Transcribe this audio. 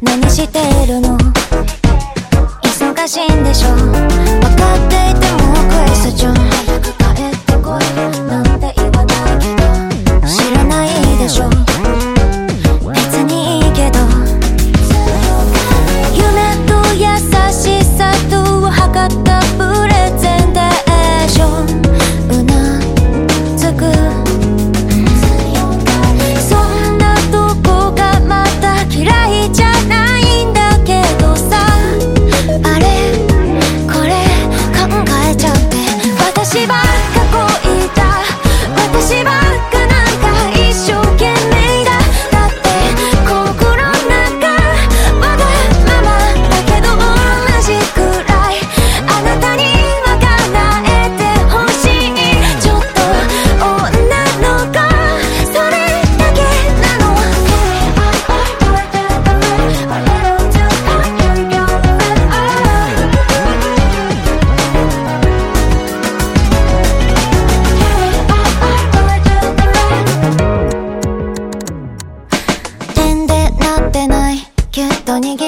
何してるの？忙しいんでしょ？分かっていてもクエスチョン。早く帰ってこいなんて言わないけど、知らないでしょ？別にいいけど、夢と優しさとを測ったプレゼンテーション。うなずく、そんなとこがまた嫌いじゃないんだけどさ、あれこれ考えちゃって、私ばっか恋だ、私ばっかなんか一生懸命だ。だって心の中わがままだけど同じくらいあなたには叶えてほしい。ちょっと女の子それだけなの。点でなってない、ぎゅっと握